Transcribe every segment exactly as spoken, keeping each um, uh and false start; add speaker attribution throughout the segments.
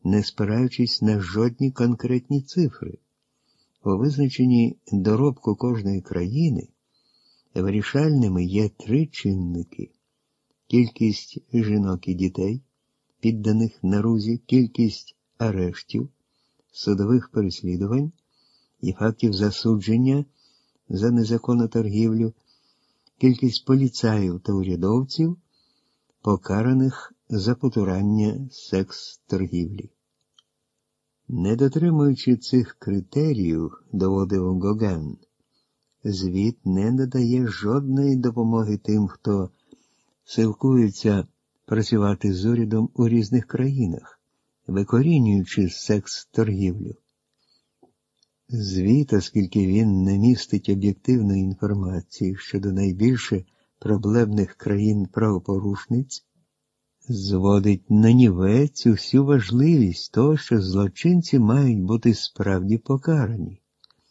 Speaker 1: не спираючись на жодні конкретні цифри. У визначенні доробку кожної країни вирішальними є три чинники: кількість жінок і дітей, підданих нарузі, кількість арештів, судових переслідувань і фактів засудження за незаконну торгівлю, кількість поліцаїв та урядовців, покараних за потурання секс-торгівлі. Не дотримуючи цих критеріїв, доводив Гоген, звіт не надає жодної допомоги тим, хто силкується працювати з урядом у різних країнах, викорінюючи секс-торгівлю. Звіт, оскільки він не містить об'єктивної інформації щодо найбільше проблемних країн-правопорушниць, зводить нанівець усю важливість того, що злочинці мають бути справді покарані.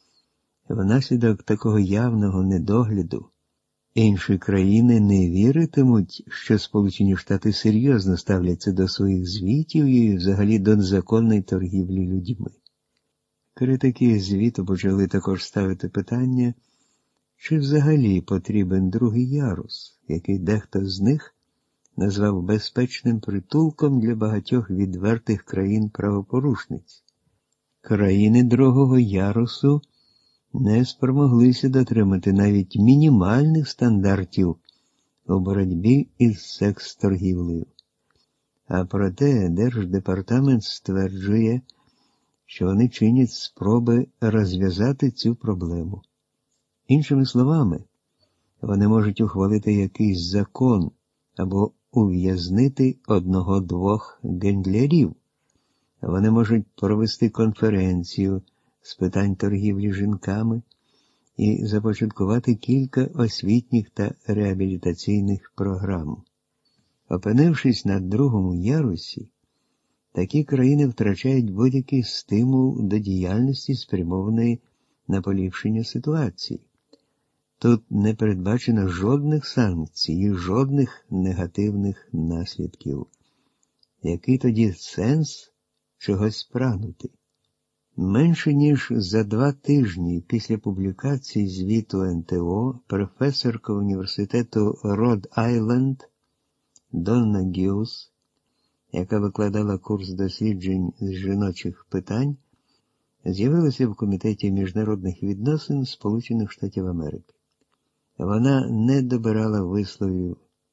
Speaker 1: Внаслідок такого явного недогляду інші країни не віритимуть, що Сполучені Штати серйозно ставляться до своїх звітів і взагалі до незаконної торгівлі людьми. Критики звіту почали також ставити питання, чи взагалі потрібен другий ярус, який дехто з них назвав безпечним притулком для багатьох відвертих країн-правопорушниць. Країни другого ярусу не спромоглися дотримати навіть мінімальних стандартів у боротьбі із секс-торгівлею. А проте Держдепартамент стверджує, що вони чинять спроби розв'язати цю проблему. Іншими словами, вони можуть ухвалити якийсь закон або ув'язнити одного-двох гендлярів. Вони можуть провести конференцію з питань торгівлі жінками і започаткувати кілька освітніх та реабілітаційних програм. Опинившись на другому ярусі, такі країни втрачають будь-який стимул до діяльності, спрямованої на поліпшення ситуації. Тут не передбачено жодних санкцій і жодних негативних наслідків. Який тоді сенс чогось прагнути? Менше ніж за два тижні після публікації звіту ен те о професорка університету Род-Айленд Донна Гілс, яка викладала курс досліджень з жіночих питань, з'явилася в Комітеті міжнародних відносин Сполучених Штатів Америки. Вона не добирала висловів.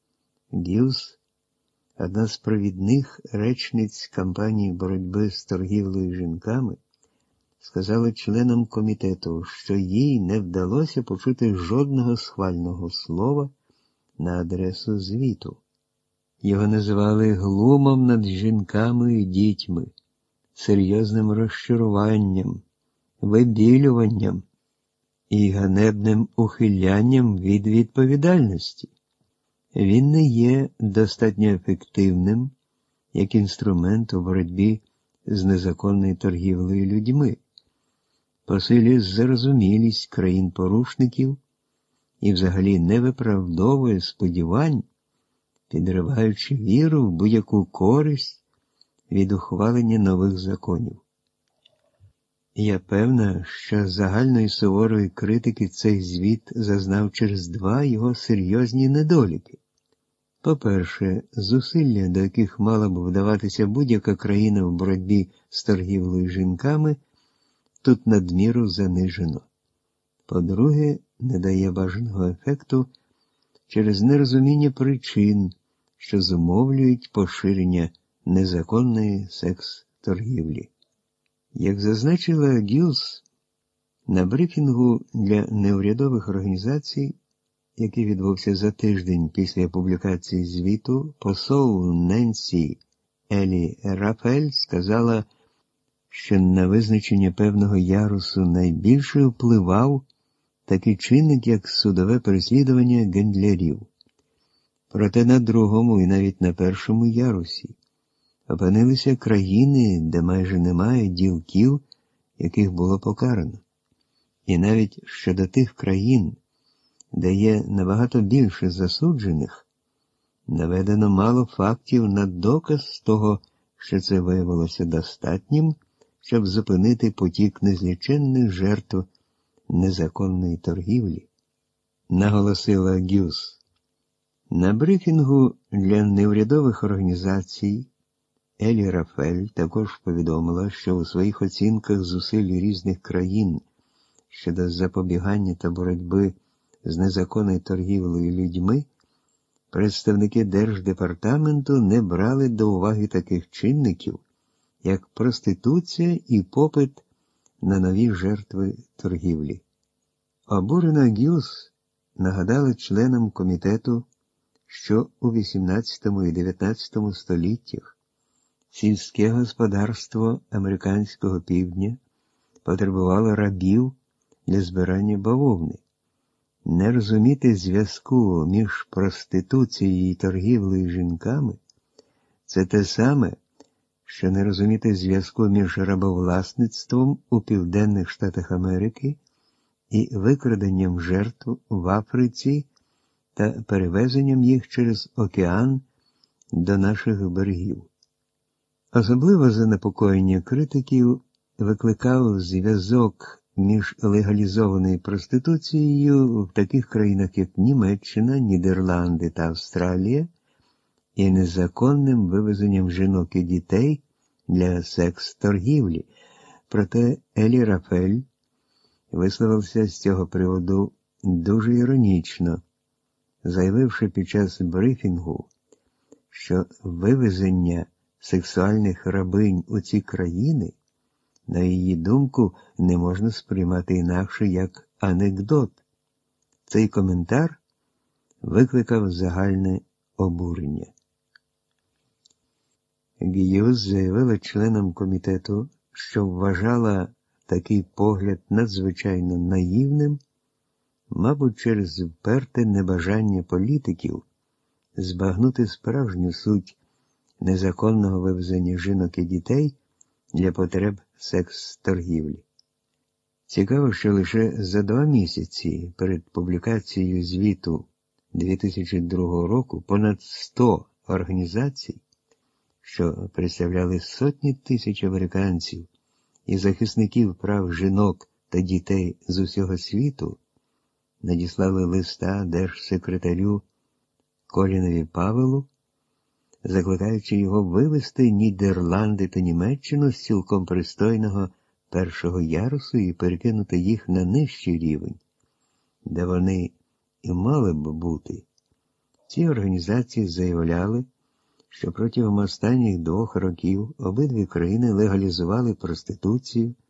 Speaker 1: Гілс, одна з провідних речниць кампанії боротьби з торгівлею жінками, сказала членам комітету, що їй не вдалося почути жодного схвального слова на адресу звіту. Його називали глумом над жінками і дітьми, серйозним розчаруванням, вибілюванням і ганебним ухилянням від відповідальності. Він не є достатньо ефективним як інструмент у боротьбі з незаконною торгівлею людьми, посилює зарозумілість країн-порушників і взагалі не виправдовує сподівань, підриваючи віру в будь-яку користь від ухвалення нових законів. Я певна, що загальної суворої критики цей звіт зазнав через два його серйозні недоліки. По-перше, зусилля, до яких мала б вдаватися будь-яка країна в боротьбі з торгівлею жінками, тут надміру занижено. По-друге, не дає бажаного ефекту через нерозуміння причин, що зумовлюють поширення незаконної секс-торгівлі. Як зазначила Гілс, на брифінгу для неурядових організацій, який відбувся за тиждень після публікації звіту, посол Ненсі Елі Рафель сказала, що на визначення певного ярусу найбільше впливав такий чинник, як судове переслідування гендлярів. Проте на другому і навіть на першому ярусі опинилися країни, де майже немає ділків, яких було покарано. І навіть щодо тих країн, де є набагато більше засуджених, наведено мало фактів на доказ того, що це виявилося достатнім, щоб зупинити потік незліченних жертв незаконної торгівлі, наголосила Гюс. На брифінгу для неурядових організацій Елі Рафель також повідомила, що у своїх оцінках зусиль різних країн щодо запобігання та боротьби з незаконною торгівлею людьми представники Держдепартаменту не брали до уваги таких чинників, як проституція і попит на нові жертви торгівлі. Обурена Гюс нагадала членам комітету, що у вісімнадцятому і дев'ятнадцятому століттях сільське господарство американського півдня потребувало рабів для збирання бавовни. Не розуміти зв'язку між проституцією і торгівлею жінками – це те саме, що не розуміти зв'язку між рабовласництвом у Південних Штатах Америки і викраденням жертв в Африці та перевезенням їх через океан до наших берегів. Особливо занепокоєння критиків викликав зв'язок між легалізованою проституцією в таких країнах, як Німеччина, Нідерланди та Австралія, і незаконним вивезенням жінок і дітей для секс-торгівлі. Проте Елі Рафель висловився з цього приводу дуже іронічно, заявивши під час брифінгу, що вивезення сексуальних рабинь у ці країни, на її думку, не можна сприймати інакше, як анекдот. Цей коментар викликав загальне обурення. Гюс заявила членам комітету, що вважала такий погляд надзвичайно наївним, мабуть, через вперте небажання політиків збагнути справжню суть незаконного вивезення жінок і дітей для потреб секс-торгівлі. Цікаво, що лише за два місяці перед публікацією звіту дві тисячі другого року понад сто організацій, що представляли сотні тисяч американців і захисників прав жінок та дітей з усього світу, надіслали листа держсекретарю Колінові Павелу, закликаючи його вивести Нідерланди та Німеччину з цілком пристойного першого ярусу і перекинути їх на нижчий рівень, де вони і мали б бути. Ці організації заявляли, що протягом останніх двох років обидві країни легалізували проституцію,